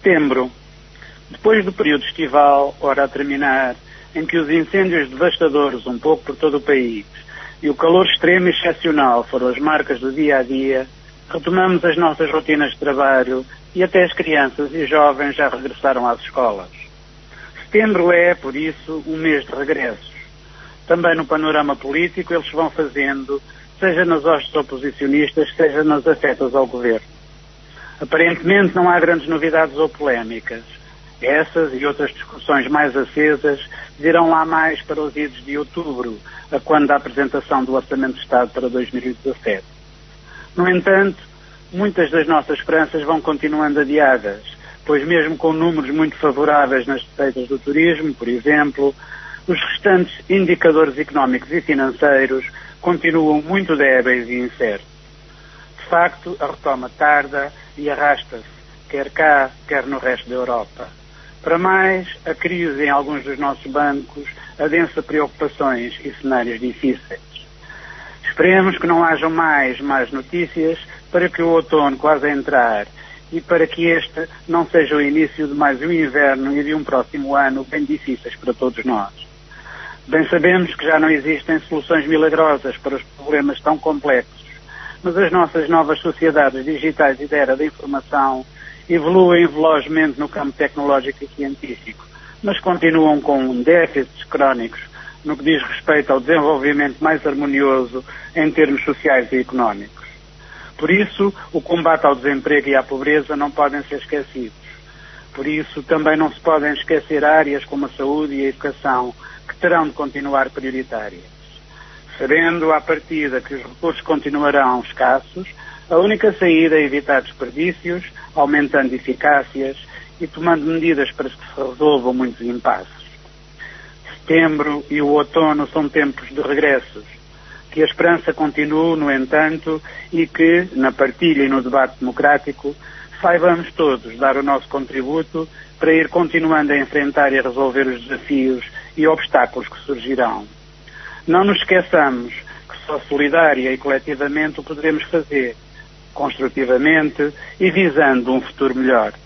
Setembro. Depois do período estival, ora a terminar, em que os incêndios devastadores um pouco por todo o país e o calor extremo e excepcional foram as marcas do dia a dia, retomamos as nossas rotinas de trabalho e até as crianças e jovens já regressaram às escolas. Setembro é, por isso, um mês de regressos. Também no panorama político eles vão fazendo, seja nas hostes oposicionistas, seja nas afetas ao governo. Aparentemente não há grandes novidades ou polémicas. Essas e outras discussões mais acesas virão lá mais para os idos de outubro, a quando da apresentação do Orçamento de Estado para 2017. No entanto, muitas das nossas esperanças vão continuando adiadas, pois mesmo com números muito favoráveis nas receitas do turismo, por exemplo, os restantes indicadores económicos e financeiros continuam muito débeis e incertos. De facto, a retoma tarda e arrasta-se, quer cá, quer no resto da Europa. Para mais, a crise em alguns dos nossos bancos adensa preocupações e cenários difíceis. Esperemos que não hajam mais notícias para que o outono quase a entrar e para que este não seja o início de mais um inverno e de um próximo ano bem difíceis para todos nós. Bem sabemos que já não existem soluções milagrosas para os problemas tão complexos, mas as nossas novas sociedades digitais e da era da informação evoluem velozmente no campo tecnológico e científico, mas continuam com déficits crónicos no que diz respeito ao desenvolvimento mais harmonioso em termos sociais e económicos. Por isso, o combate ao desemprego e à pobreza não podem ser esquecidos. Por isso, também não se podem esquecer áreas como a saúde e a educação, que terão de continuar prioritárias. Sabendo à partida que os recursos continuarão escassos, a única saída é evitar desperdícios, aumentando eficácias e tomando medidas para que se resolvam muitos impasses. Setembro e o outono são tempos de regressos. Que a esperança continue, no entanto, e que, na partilha e no debate democrático, saibamos todos dar o nosso contributo para ir continuando a enfrentar e a resolver os desafios e obstáculos que surgirão. Não nos esqueçamos que só solidária e coletivamente o poderemos fazer, construtivamente e visando um futuro melhor.